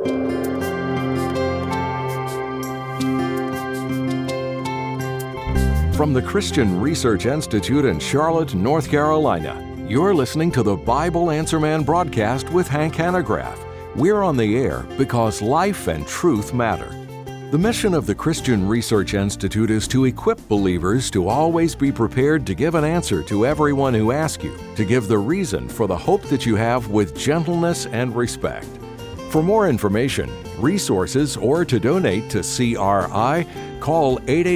From the Christian Research Institute in Charlotte, North Carolina, you're listening to the Bible Answer Man broadcast with Hank Hanegraaff. We're on the air because life and truth matter. The mission of the Christian Research Institute is to equip believers to always be prepared to give an answer to everyone who asks you, to give the reason for the hope that you have with gentleness and respect. For more information, resources, or to donate to CRI, call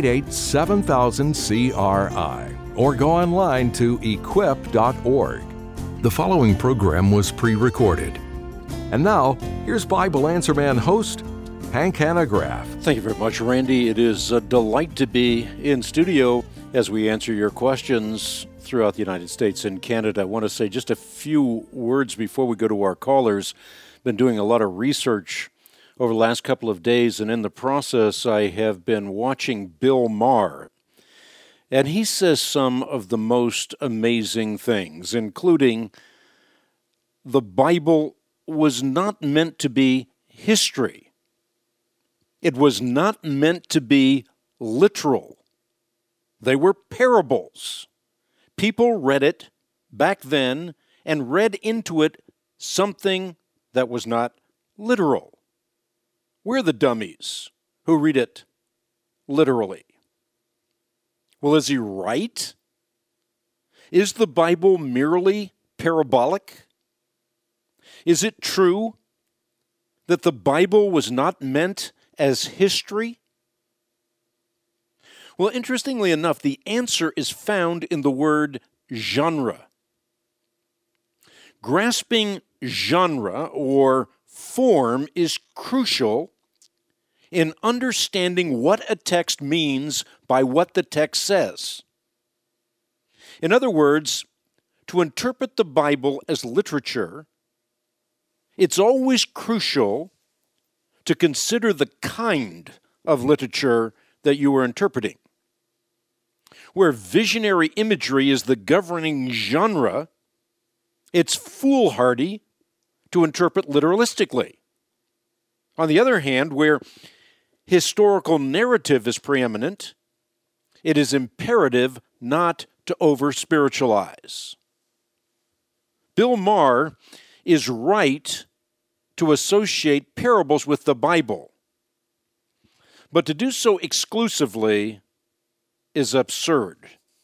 888-7000-CRI or go online to equip.org. The following program was pre-recorded. And now, here's Bible Answer Man host, Hank Hanegraaff. Thank you very much, Randy. It is a delight to be in studio as we answer your questions throughout the United States and Canada. I want to say just a few words before we go to our callers. Been doing a lot of research over the last couple of days, and in the process, I have been watching Bill Maher. And he says some of the most amazing things, including the Bible was not meant to be history. It was not meant to be literal. They were parables. People read it back then and read into it something that was not literal. We're the dummies who read it literally. Well, is he right? Is the Bible merely parabolic? Is it true that the Bible was not meant as history? Well, interestingly enough, the answer is found in the word genre. Grasping genre or form is crucial in understanding what a text means by what the text says. In other words, to interpret the Bible as literature, it's always crucial to consider the kind of literature that you are interpreting. Where visionary imagery is the governing genre, it's foolhardy to interpret literalistically. On the other hand, where historical narrative is preeminent, it is imperative not to over-spiritualize. Bill Maher is right to associate parables with the Bible, but to do so exclusively is absurd.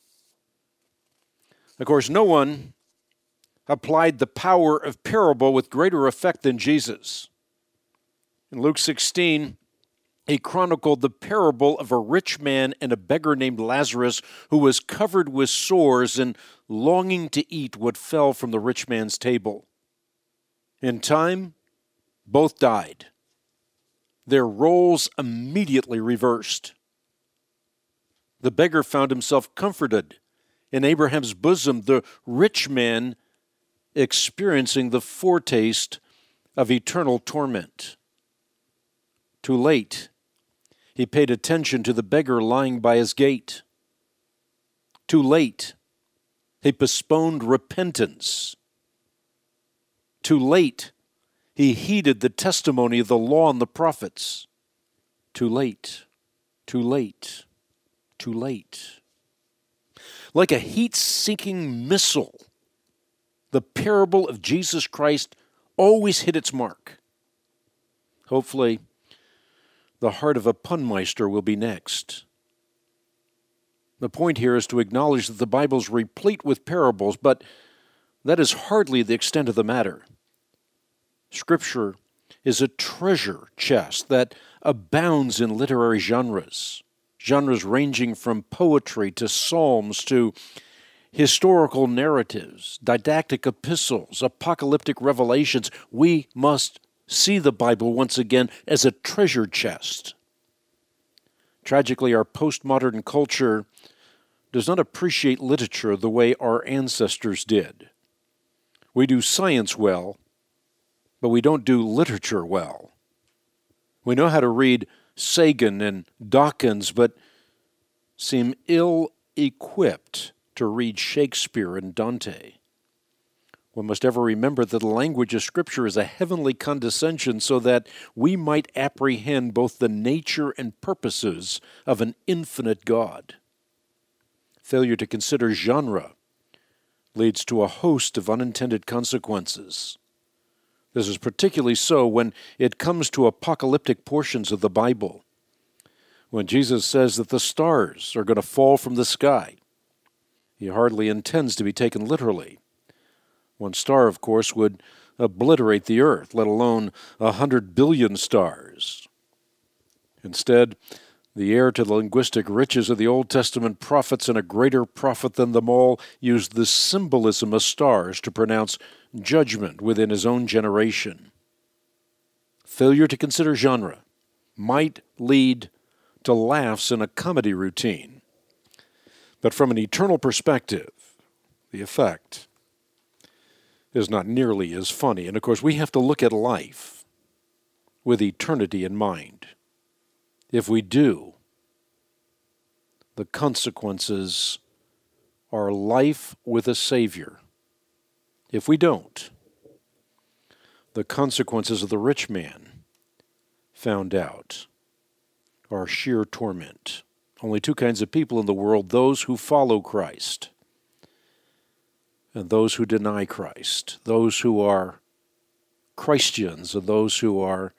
Of course, no one applied the power of parable with greater effect than Jesus. In Luke 16, he chronicled the parable of a rich man and a beggar named Lazarus who was covered with sores and longing to eat what fell from the rich man's table. In time, both died. Their roles immediately reversed. The beggar found himself comforted in Abraham's bosom, the rich man experiencing the foretaste of eternal torment. Too late, he paid attention to the beggar lying by his gate. Too late, he postponed repentance. Too late, he heeded the testimony of the law and the prophets. Too late, too late, too late. Like a heat-seeking missile, the parable of Jesus Christ always hit its mark. Hopefully, the heart of a punmeister will be next. The point here is to acknowledge that the Bible is replete with parables, but that is hardly the extent of the matter. Scripture is a treasure chest that abounds in literary genres ranging from poetry to psalms to historical narratives, didactic epistles, apocalyptic revelations. We must see the Bible once again as a treasure chest. Tragically, our postmodern culture does not appreciate literature the way our ancestors did. We do science well, but we don't do literature well. We know how to read Sagan and Dawkins, but seem ill-equipped to read Shakespeare and Dante. One must ever remember that the language of Scripture is a heavenly condescension so that we might apprehend both the nature and purposes of an infinite God. Failure to consider genre leads to a host of unintended consequences. This is particularly so when it comes to apocalyptic portions of the Bible. When Jesus says that the stars are going to fall from the sky, he hardly intends to be taken literally. One star, of course, would obliterate the earth, let alone 100 billion stars. Instead, the heir to the linguistic riches of the Old Testament prophets and a greater prophet than them all used the symbolism of stars to pronounce judgment within his own generation. Failure to consider genre might lead to laughs in a comedy routine, but from an eternal perspective, the effect is not nearly as funny. And of course, we have to look at life with eternity in mind. If we do, the consequences are life with a Savior. If we don't, the consequences of the rich man found out are sheer torment. Only two kinds of people in the world: those who follow Christ and those who deny Christ, those who are Christians and those who are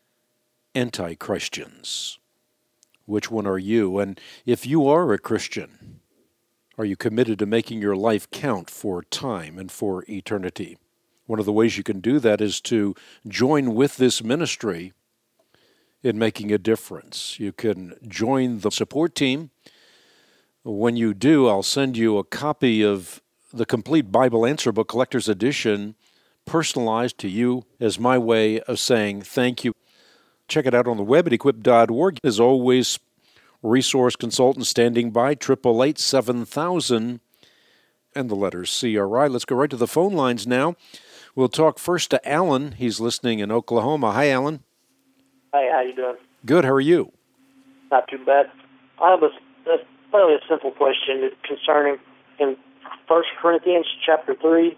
anti-Christians. Which one are you? And if you are a Christian, are you committed to making your life count for time and for eternity? One of the ways you can do that is to join with this ministry in making a difference. You can join the support team. When you do, I'll send you a copy of the complete Bible Answer Book Collector's Edition, personalized to you as my way of saying thank you. Check it out on the web at equip.org. As always, resource consultant standing by, 888-7000, and the letters CRI. Let's go right to the phone lines now. We'll talk first to Alan. He's listening in Oklahoma. Hi, Alan. Hey, how you doing? Good. How are you? Not too bad. I have a fairly simple question concerning in 1 Corinthians chapter 3,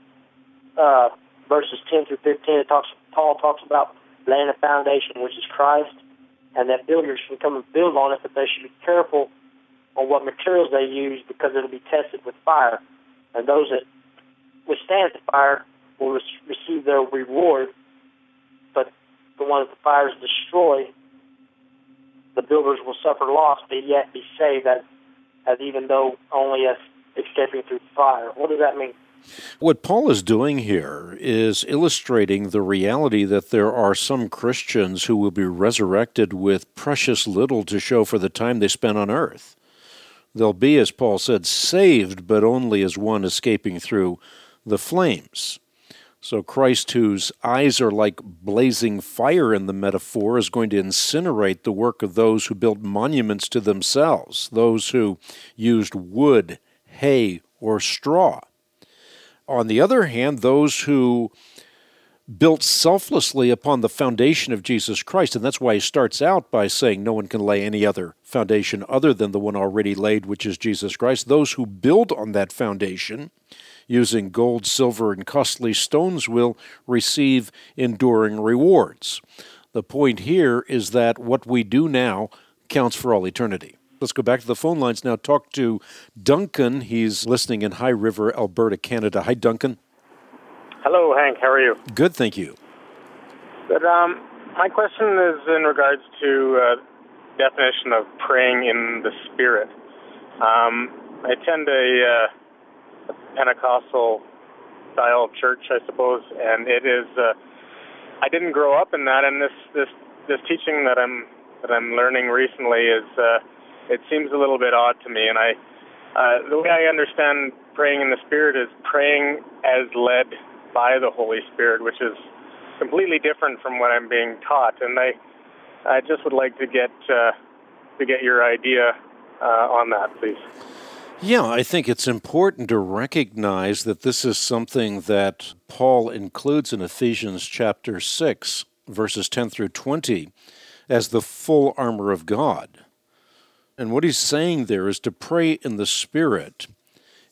verses 10 through 15. Paul talks about laying a foundation, which is Christ, and that builders can come and build on it, but they should be careful on what materials they use because it'll be tested with fire. And those that withstand the fire will receive their reward, but the one that the fires destroy, the builders will suffer loss, but yet be saved as even though only as escaping through fire. What does that mean? What Paul is doing here is illustrating the reality that there are some Christians who will be resurrected with precious little to show for the time they spent on earth. They'll be, as Paul said, saved, but only as one escaping through the flames. So Christ, whose eyes are like blazing fire in the metaphor, is going to incinerate the work of those who built monuments to themselves, those who used wood, hay, or straw. On the other hand, those who built selflessly upon the foundation of Jesus Christ, and that's why he starts out by saying no one can lay any other foundation other than the one already laid, which is Jesus Christ. Those who build on that foundation using gold, silver, and costly stones will receive enduring rewards. The point here is that what we do now counts for all eternity. Let's go back to the phone lines now. Talk to Duncan. He's listening in High River, Alberta, Canada. Hi, Duncan. Hello, Hank. How are you? Good, thank you. Good. My question is in regards to definition of praying in the Spirit. I attend a Pentecostal style church, I suppose, and it is. I didn't grow up in that, and this teaching that I'm learning recently is. It seems a little bit odd to me, and the way I understand praying in the Spirit is praying as led by the Holy Spirit, which is completely different from what I'm being taught. And I just would like to get your idea on that, please. Yeah, I think it's important to recognize that this is something that Paul includes in Ephesians chapter 6, verses 10 through 20, as the full armor of God. And what he's saying there is to pray in the Spirit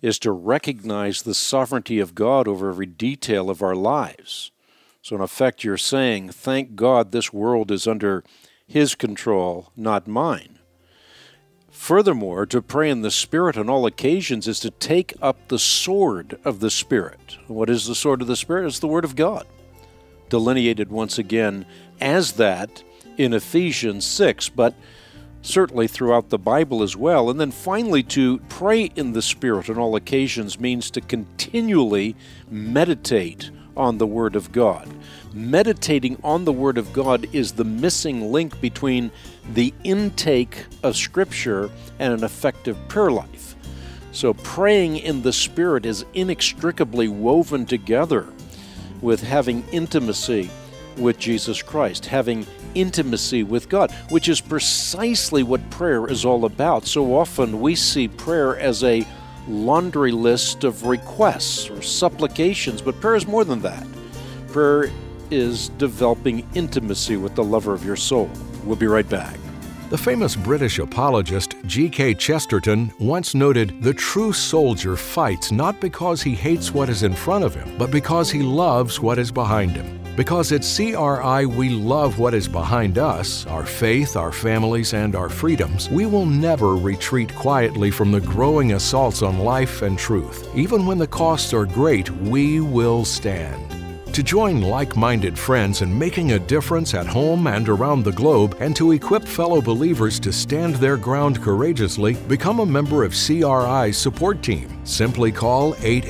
is to recognize the sovereignty of God over every detail of our lives. So in effect, you're saying, thank God this world is under His control, not mine. Furthermore, to pray in the Spirit on all occasions is to take up the sword of the Spirit. What is the sword of the Spirit? It's the Word of God, delineated once again as that in Ephesians 6, but certainly throughout the Bible as well. And then finally, to pray in the Spirit on all occasions means to continually meditate on the Word of God. Meditating on the Word of God is the missing link between the intake of Scripture and an effective prayer life. So praying in the Spirit is inextricably woven together with having intimacy with Jesus Christ, having intimacy with God, which is precisely what prayer is all about. So often we see prayer as a laundry list of requests or supplications, but prayer is more than that. Prayer is developing intimacy with the lover of your soul. We'll be right back. The famous British apologist G.K. Chesterton once noted, "The true soldier fights not because he hates what is in front of him, but because he loves what is behind him. Because at CRI we love what is behind us, our faith, our families, and our freedoms, we will never retreat quietly from the growing assaults on life and truth. Even when the costs are great, we will stand." To join like-minded friends in making a difference at home and around the globe, and to equip fellow believers to stand their ground courageously, become a member of CRI's support team. Simply call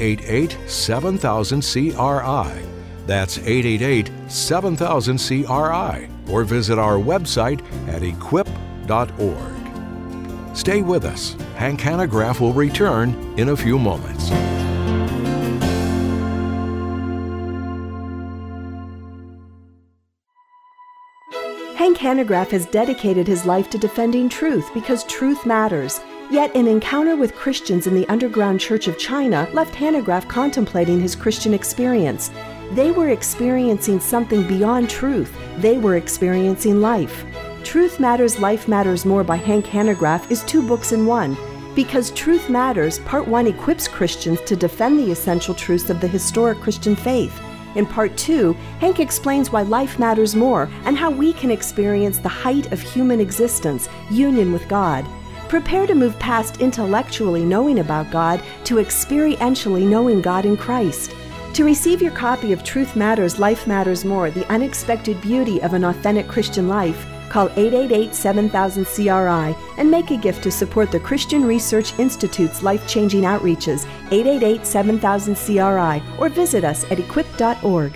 888-7000-CRI. That's 888-7000-CRI, or visit our website at equip.org. Stay with us. Hank Hanegraaff will return in a few moments. Hank Hanegraaff has dedicated his life to defending truth because truth matters. Yet an encounter with Christians in the underground Church of China left Hanegraaff contemplating his Christian experience. They were experiencing something beyond truth. They were experiencing life. Truth Matters, Life Matters More by Hank Hanegraaff is 2 books in one. Because Truth Matters, Part 1 equips Christians to defend the essential truths of the historic Christian faith. In Part 2, Hank explains why life matters more and how we can experience the height of human existence, union with God. Prepare to move past intellectually knowing about God to experientially knowing God in Christ. To receive your copy of Truth Matters, Life Matters More, The Unexpected Beauty of an Authentic Christian Life, call 888-7000-CRI and make a gift to support the Christian Research Institute's life-changing outreaches, 888-7000-CRI, or visit us at equip.org.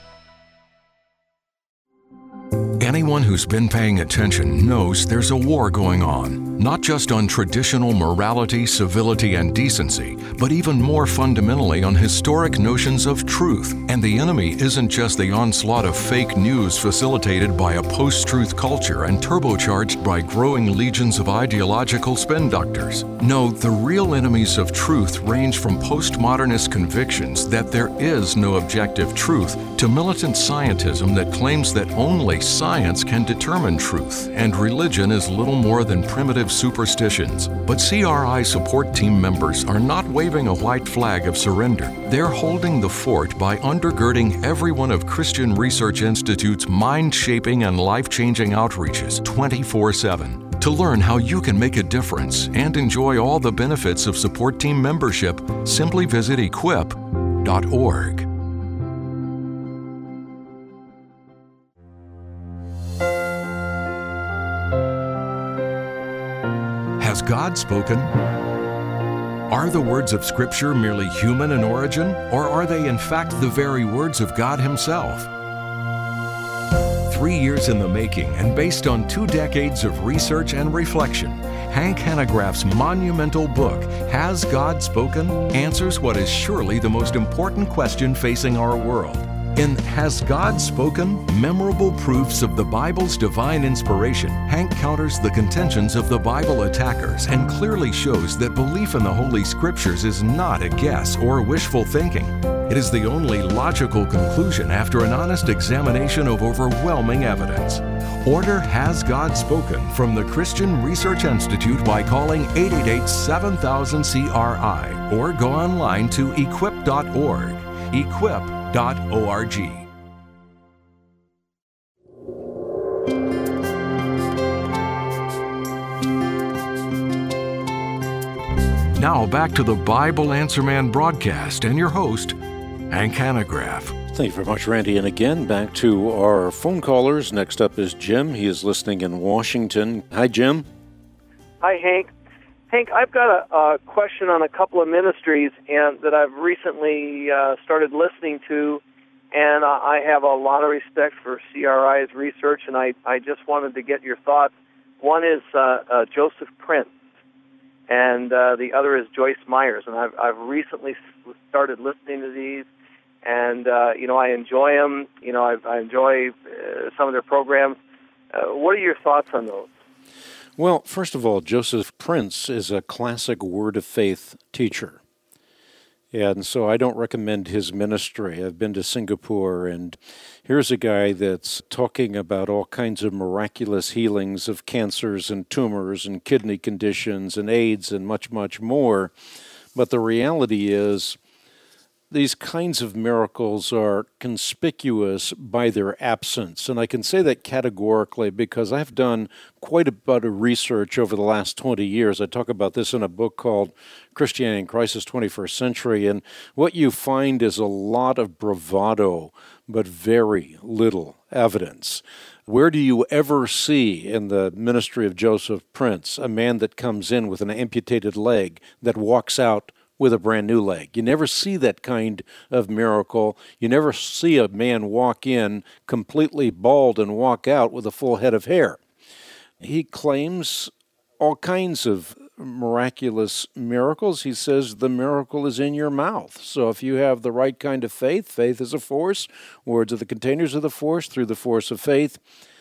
Anyone who's been paying attention knows there's a war going on, not just on traditional morality, civility, and decency, but even more fundamentally on historic notions of truth. And the enemy isn't just the onslaught of fake news facilitated by a post-truth culture and turbocharged by growing legions of ideological spin doctors. No, the real enemies of truth range from postmodernist convictions that there is no objective truth to militant scientism that claims that only science can determine truth, and religion is little more than primitive superstitions. But CRI support team members are not waving a white flag of surrender. They're holding the fort by undergirding every one of Christian Research Institute's mind-shaping and life-changing outreaches 24/7. To learn how you can make a difference and enjoy all the benefits of support team membership, simply visit equip.org. Has God spoken? Are the words of Scripture merely human in origin, or are they in fact the very words of God Himself? 3 years in the making and based on 2 decades of research and reflection, Hank Hanegraaff's monumental book, Has God Spoken?, answers what is surely the most important question facing our world. In Has God Spoken? Memorable Proofs of the Bible's Divine Inspiration, Hank counters the contentions of the Bible attackers and clearly shows that belief in the Holy Scriptures is not a guess or wishful thinking. It is the only logical conclusion after an honest examination of overwhelming evidence. Order Has God Spoken from the Christian Research Institute by calling 888-7000-CRI or go online to equip.org. Equip.org. Now back to the Bible Answer Man broadcast and your host, Hank Hanegraaff. Thank you very much, Randy. And again, back to our phone callers. Next up is Jim. He is listening in Washington. Hi, Jim. Hi, Hank. Hank, I've got a question on a couple of ministries and that I've recently started listening to, and I have a lot of respect for CRI's research, and I just wanted to get your thoughts. One is Joseph Prince, and the other is Joyce Myers, and I've recently started listening to these. And, I enjoy them. I enjoy some of their programs. What are your thoughts on those? Well, first of all, Joseph Prince is a classic Word of Faith teacher. And so I don't recommend his ministry. I've been to Singapore, and here's a guy that's talking about all kinds of miraculous healings of cancers and tumors and kidney conditions and AIDS and much, much more. But the reality is, these kinds of miracles are conspicuous by their absence. And I can say that categorically because I've done quite a bit of research over the last 20 years. I talk about this in a book called Christianity in Crisis 21st Century. And what you find is a lot of bravado, but very little evidence. Where do you ever see in the ministry of Joseph Prince a man that comes in with an amputated leg that walks out with a brand new leg? You never see that kind of miracle. You never see a man walk in completely bald and walk out with a full head of hair. He claims all kinds of miraculous miracles. He says the miracle is in your mouth. So if you have the right kind of faith, faith is a force, words are the containers of the force, through the force of faith,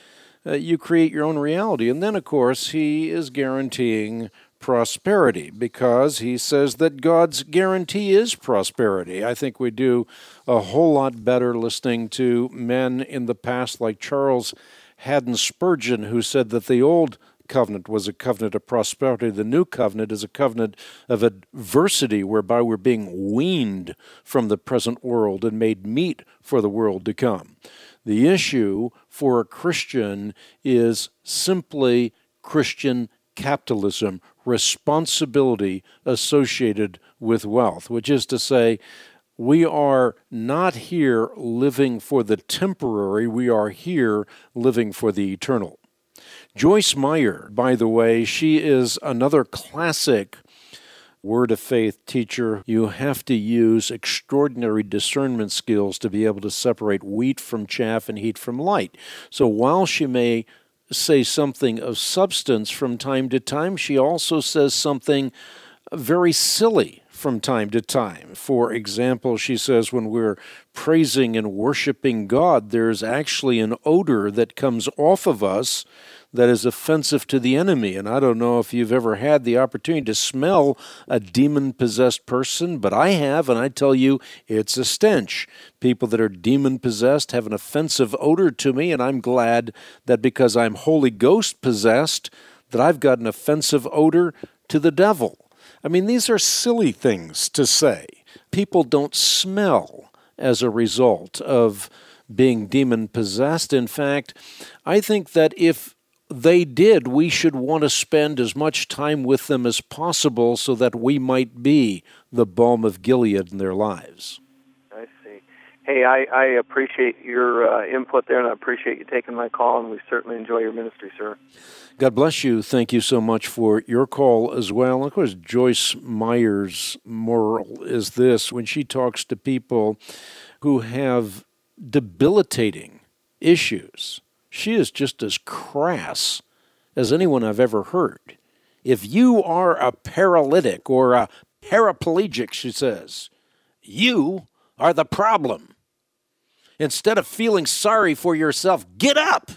you create your own reality. And then, of course, he is guaranteeing prosperity because he says that God's guarantee is prosperity. I think we do a whole lot better listening to men in the past like Charles Haddon Spurgeon, who said that the old covenant was a covenant of prosperity. The new covenant is a covenant of adversity whereby we're being weaned from the present world and made meet for the world to come. The issue for a Christian is simply Christian capitalism, responsibility associated with wealth, which is to say, we are not here living for the temporary, we are here living for the eternal. Joyce Meyer, by the way, she is another classic Word of Faith teacher. You have to use extraordinary discernment skills to be able to separate wheat from chaff and heat from light. So while she may say something of substance from time to time, she also says something very silly from time to time. For example, she says when we're praising and worshiping God, there's actually an odor that comes off of us that is offensive to the enemy. And I don't know if you've ever had the opportunity to smell a demon-possessed person, but I have, and I tell you, it's a stench. People that are demon-possessed have an offensive odor to me, and I'm glad that because I'm Holy Ghost-possessed, that I've got an offensive odor to the devil. I mean, these are silly things to say. People don't smell as a result of being demon-possessed. In fact, I think that if they did, we should want to spend as much time with them as possible so that we might be the balm of Gilead in their lives. I see. Hey, I appreciate your input there, and I appreciate you taking my call, and we certainly enjoy your ministry, sir. God bless you. Thank you so much for your call as well. And of course, Joyce Meyer's moral is this: when she talks to people who have debilitating issues, she is just as crass as anyone I've ever heard. If you are a paralytic or a paraplegic, she says, you are the problem. Instead of feeling sorry for yourself, get up.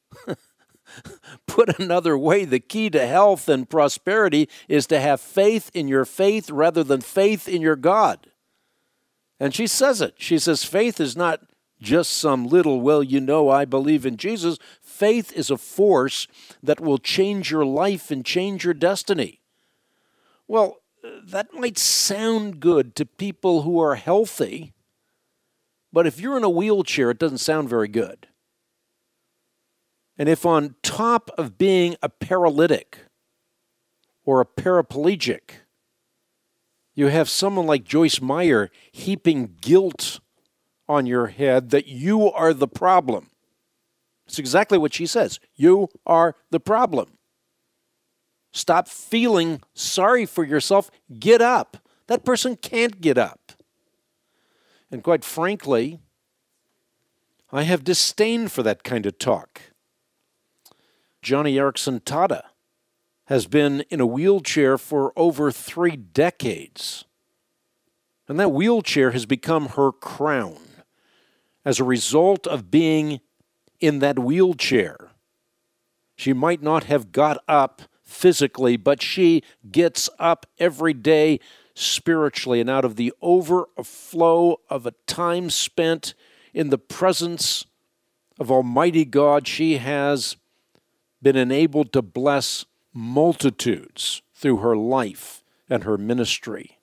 Put another way, the key to health and prosperity is to have faith in your faith rather than faith in your God. And she says it. She says faith is not just some little, well, I believe in Jesus. Faith is a force that will change your life and change your destiny. Well, that might sound good to people who are healthy, but if you're in a wheelchair, it doesn't sound very good. And if on top of being a paralytic or a paraplegic, you have someone like Joyce Meyer heaping guilt on your head that you are the problem. It's exactly what she says. You are the problem. Stop feeling sorry for yourself. Get up. That person can't get up. And quite frankly, I have disdain for that kind of talk. Johnny Erickson Tada has been in a wheelchair for over 3 decades. And that wheelchair has become her crown as a result of being in that wheelchair. She might not have got up physically, but she gets up every day spiritually, and out of the overflow of a time spent in the presence of Almighty God, she has been enabled to bless multitudes through her life and her ministry.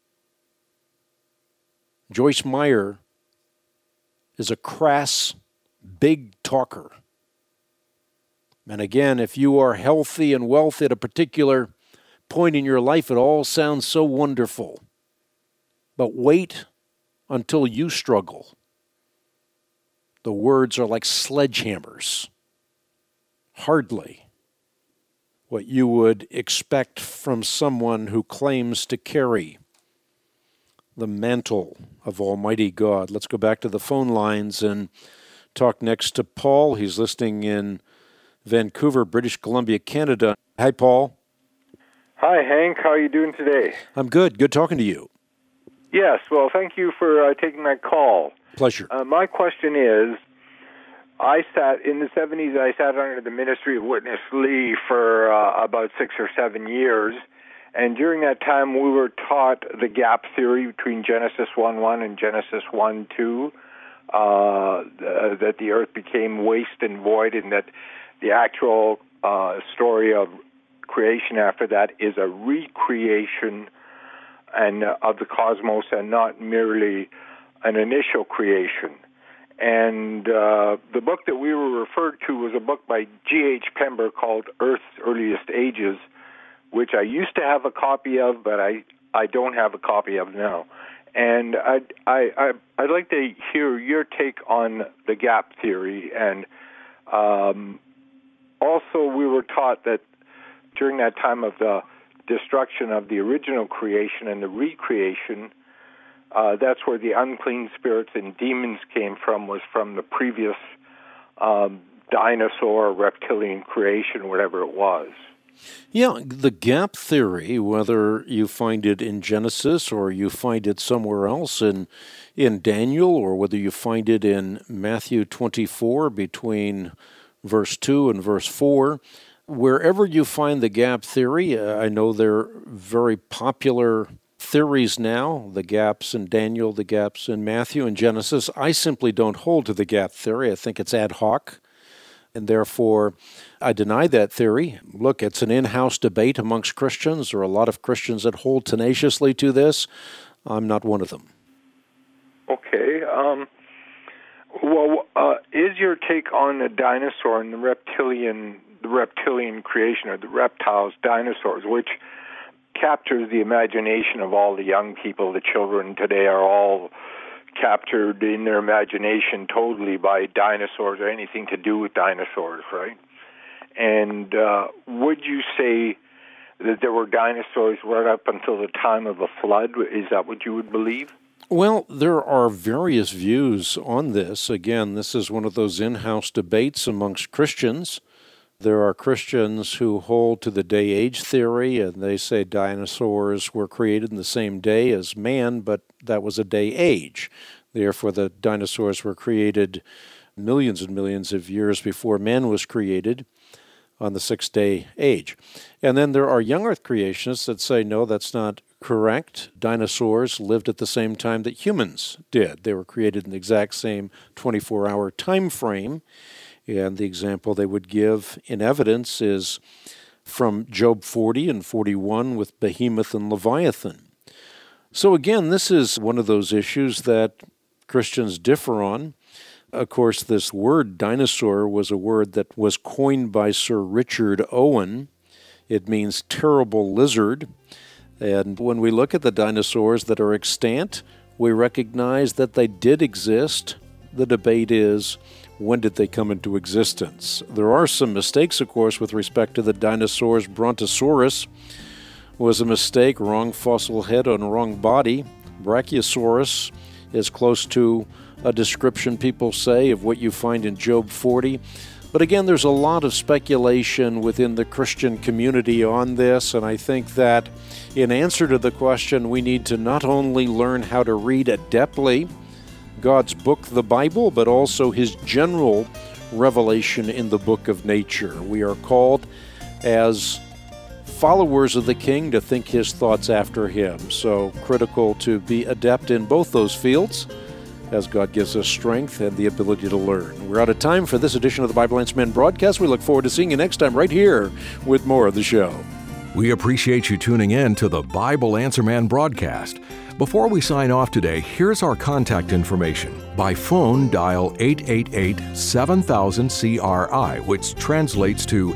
Joyce Meyer is a crass, big talker. And again, if you are healthy and wealthy at a particular point in your life, it all sounds so wonderful. But wait until you struggle. The words are like sledgehammers. Hardly what you would expect from someone who claims to carry the mantle of Almighty God. Let's go back to the phone lines and talk next to Paul. He's listening in Vancouver, British Columbia, Canada. Hi, Paul. Hi, Hank. How are you doing today? I'm good. Good talking to you. Yes, well, thank you for taking my call. Pleasure. My question is, in the 70s, I sat under the ministry of Witness Lee for about 6 or 7 years, and during that time we were taught the gap theory between Genesis 1:1 and Genesis 1:2, that the earth became waste and void, and that the actual story of creation after that is a recreation of the cosmos and not merely an initial creation. And the book that we were referred to was a book by G.H. Pember called Earth's Earliest Ages, which I used to have a copy of, but I don't have a copy of now. And I'd like to hear your take on the gap theory. And also we were taught that during that time of the destruction of the original creation and the recreation, that's where the unclean spirits and demons came from, was from the previous dinosaur, reptilian creation, whatever it was. Yeah, the gap theory, whether you find it in Genesis or you find it somewhere else in Daniel, or whether you find it in Matthew 24 between verse 2 and verse 4, wherever you find the gap theory, I know they're very popular theories now, the gaps in Daniel, the gaps in Matthew and Genesis. I simply don't hold to the gap theory. I think it's ad hoc, and therefore I deny that theory. Look, it's an in-house debate amongst Christians. There are a lot of Christians that hold tenaciously to this. I'm not one of them. Okay. Is your take on the dinosaur and the reptilian creation, or the reptiles, dinosaurs, which captures the imagination of all the young people, the children today are all captured in their imagination totally by dinosaurs or anything to do with dinosaurs, right? And would you say that there were dinosaurs right up until the time of the flood? Is that what you would believe? Well, there are various views on this. Again, this is one of those in-house debates amongst Christians. There are Christians who hold to the day-age theory, and they say dinosaurs were created in the same day as man, but that was a day-age. Therefore, the dinosaurs were created millions and millions of years before man was created on the 6-day age. And then there are young earth creationists that say, no, that's not correct. Dinosaurs lived at the same time that humans did. They were created in the exact same 24-hour time frame. And the example they would give in evidence is from Job 40 and 41 with Behemoth and Leviathan. So again, this is one of those issues that Christians differ on. Of course, this word dinosaur was a word that was coined by Sir Richard Owen. It means terrible lizard. And when we look at the dinosaurs that are extant, we recognize that they did exist. The debate is, when did they come into existence? There are some mistakes, of course, with respect to the dinosaurs. Brontosaurus was a mistake, wrong fossil head on wrong body. Brachiosaurus is close to a description, people say, of what you find in Job 40. But again, there's a lot of speculation within the Christian community on this, and I think that in answer to the question, we need to not only learn how to read adeptly God's book, the Bible, but also His general revelation in the book of nature. We are called as followers of the King to think His thoughts after Him. So critical to be adept in both those fields as God gives us strength and the ability to learn. We're out of time for this edition of the Bible Answer Man broadcast. We look forward to seeing you next time right here with more of the show. We appreciate you tuning in to the Bible Answer Man broadcast. Before we sign off today, here's our contact information. By phone, dial 888-7000-CRI, which translates to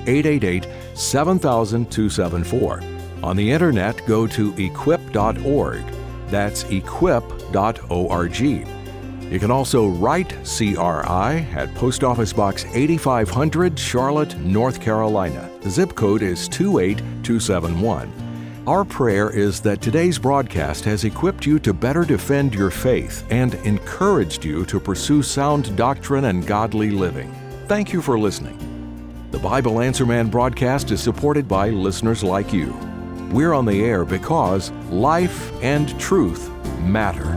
888-7000-274. On the internet, go to equip.org. That's equip.org. You can also write CRI at Post Office Box 8500, Charlotte, North Carolina. The zip code is 28271. Our prayer is that today's broadcast has equipped you to better defend your faith and encouraged you to pursue sound doctrine and godly living. Thank you for listening. The Bible Answer Man broadcast is supported by listeners like you. We're on the air because life and truth matter.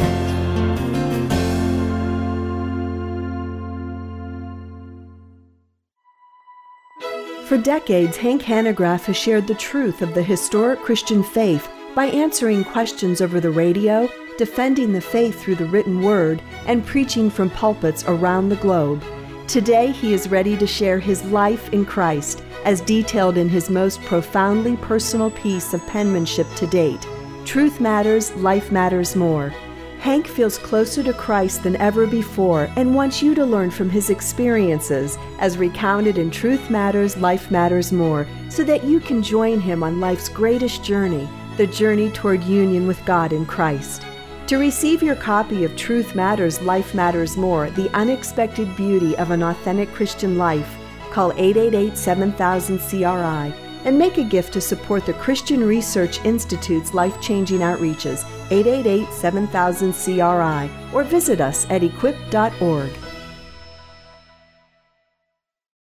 For decades, Hank Hanegraaff has shared the truth of the historic Christian faith by answering questions over the radio, defending the faith through the written word, and preaching from pulpits around the globe. Today, he is ready to share his life in Christ, as detailed in his most profoundly personal piece of penmanship to date, Truth Matters, Life Matters More. Hank feels closer to Christ than ever before and wants you to learn from his experiences as recounted in Truth Matters, Life Matters More, so that you can join him on life's greatest journey, the journey toward union with God in Christ. To receive your copy of Truth Matters, Life Matters More, The Unexpected Beauty of an Authentic Christian Life, call 888-7000-CRI and make a gift to support the Christian Research Institute's life-changing outreaches, 888-7000-CRI, or visit us at equip.org.